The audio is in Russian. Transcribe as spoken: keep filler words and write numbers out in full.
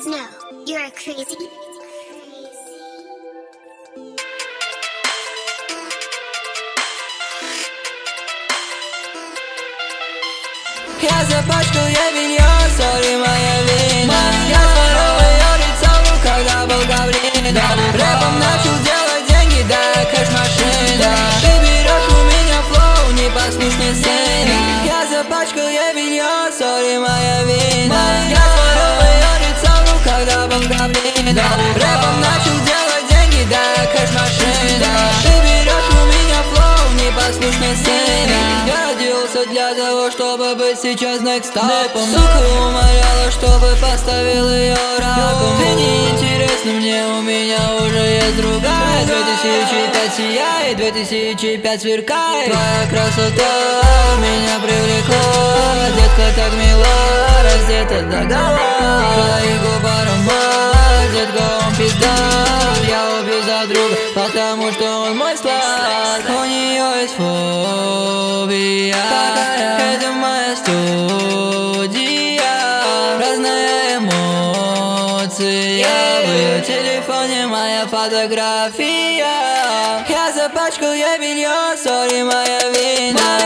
Cause no, you're a crazy. Я запачкал я белье, сори, моя вина. Я своровал ее лицо в руках, да был говнина. Рэпом начал делать деньги, да, кэш-машина. Ты берешь у меня флоу, непослушный сын. Я запачкал я белье, сори, моя вина. Я своровал ее лицо в руках, да был говнина. Рэпом начал делать деньги, да, кэш-машина. Ты берешь у меня флоу, непослушный сын. Я родился для того, чтобы быть сейчас некстапом. Сука умоляла, чтобы поставил ее раком. Ты не интересна мне, у меня уже есть другая. Две тысячи пять сияет, две тысячи пять сверкает. Твоя красота меня привлекла. Детка так мила, раздета догола. Твои губы аромат, детка он пизда. Я убью за друга, потому что он мой склад. У нее есть фобия, это моя студия. Разные эмоции, в ее телефоне моя фотография. Я запачкал я белье, сори, моя вина.